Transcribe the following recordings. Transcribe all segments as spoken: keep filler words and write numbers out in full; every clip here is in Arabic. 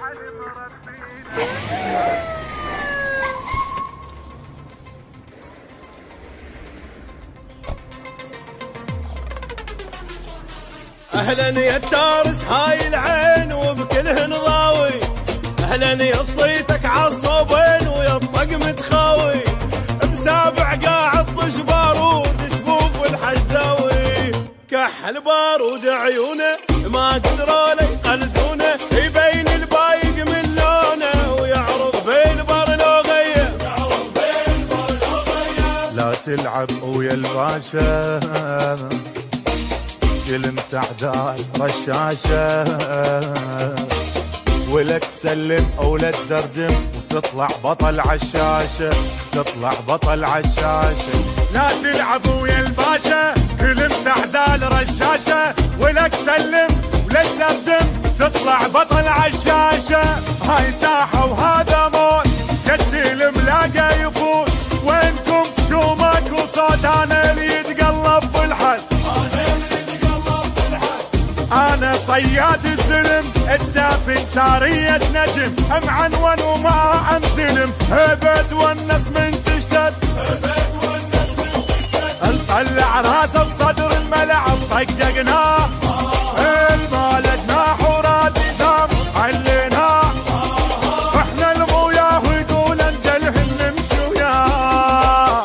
اهلا يا التارس هاي العين وبكلهن ضاوي، اهلا يا صيتك عالصوبين ويا الطقم تخاوي، بسابع قاعد طش بارود جفوف والحجداوي، كحل بارود عيونه ما قدروا له يقلدونه، يبين البايق من لونه ويعرض بالبرلوغيه، يعرض بالبرلوغيه. لا تلعب ويا الباشا كلمة عدال رشاشة، ولك سلم أو لا تدردم وتطلع بطل عالشاشة، تطلع بطل عالشاشة. لا تلعب ويا الباشا كلمة عدال رشاشة، ولك سلم ولا تدردم تطلع بطل عالشاشة. هاي ساحة وهذا موت جدي الملاقى يفوت، وينكم شو ماكو صوت أنا اللي يتقلب بالحد، أنا صياد الزلم اجدافي سارية نجم، معنون وما أمثلم هبت والناس من تشتد، هبت والناس من تشتد. نطلع راسه بصدر الملعب طققناه، المال جناح ورادي سام عليناه، احنا الموياه ويقول انت الهن نمشي وياه.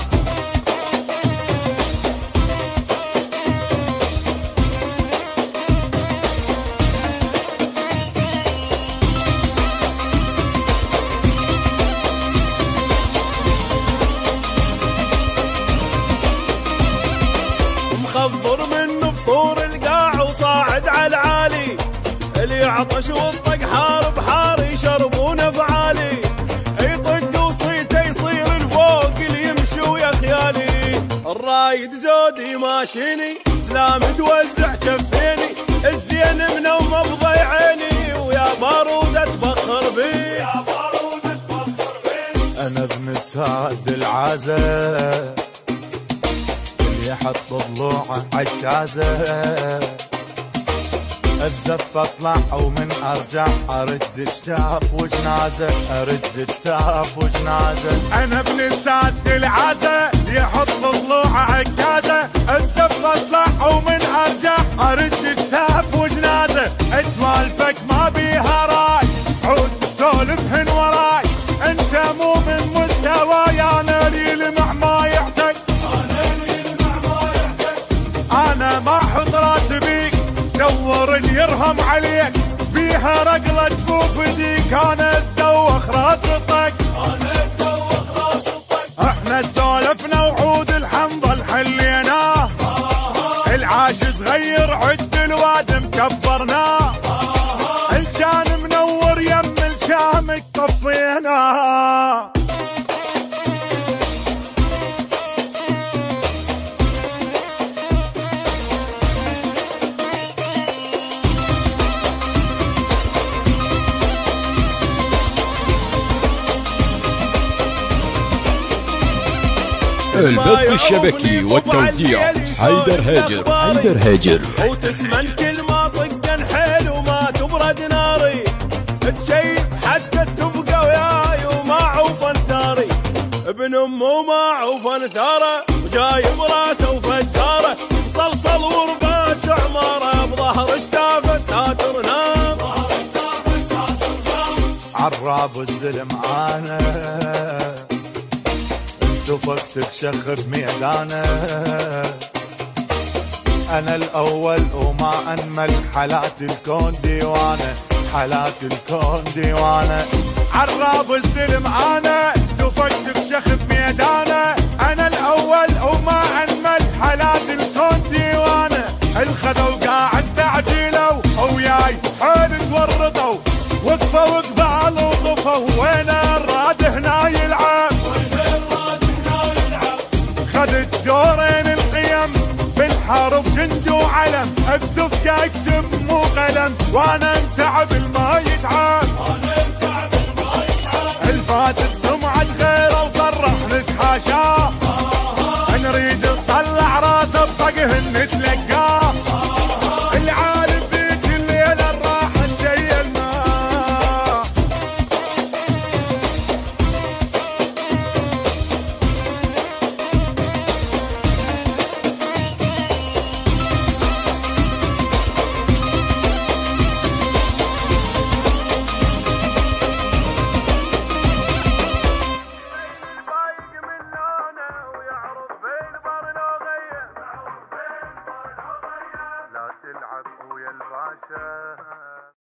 مخضر منه فطور القاع وصاعد على العالي، اللي يعطش والطق حار بحار يشربونه فعالي، يطق وصيته يصير الفوق اللي يمشي ويا خيالي. الرايد زودي ماشيني سلام توزع كفيني، الزين منومه بضيعيني ويا بارودة تبخر بي، يا بارودة تبخر بي. أنا ابن السعد العازة يحط ضلوعه عكازه، اتزف اطلع ومن ارجع ارد اجتاف وجنازه، ارد اجتاف وجنازه. انا ابن السعد العازه يحط ضلوعه عكازه، اتزف اطلع ومن ارجع ارد اجتاف وجنازه. سوالفك ما بيها راي عود سولفهن وراي، انت مو من مستواي انا لي لمع ما يحتاج، أنا ما أحط راسي بيك دور يرهم عليك، بيها رقلة جفوف ديك أنا تدوخ راس الطق، أنا تدوخ راس الطق. إحنا سولفنا وعود الحنظل حليناه، العاش صغير عد الواد مكبرناه، الجان منور يم الشام طفيناه. البث الشبكي والتوزيع حيدر هاجر، حيدر هاجر. وتسمن كل ما طقن حيل وما تبرد ناري، تشيب حتى تبقى وياي ومعوفن ثاري، ابن امه معوفن ثاره وجاي براسه وفجاره، مصلصل وربات عماره بظهر اشتافه ساتر نام، ظهر اشتافه ساتر نام. عراب الزلم انا دفقتك شخ بميدانه، انا الاول وما انمل حالات الكون ديوانه، حالات الكون ديوانه. عراب الزلم انا دفقتك شخ بميدانه، انا الاول وما انمل حالات الكون ديوانه. الخذوا قاعد تعجيلوا وياي حيل تورطوا، وقفوا وقبال وطفوا وين الراد هنا يلعب، خذت دورين القيم بالحرب جند وعلم، بدفقة اكتب مو قلم وانا انتعب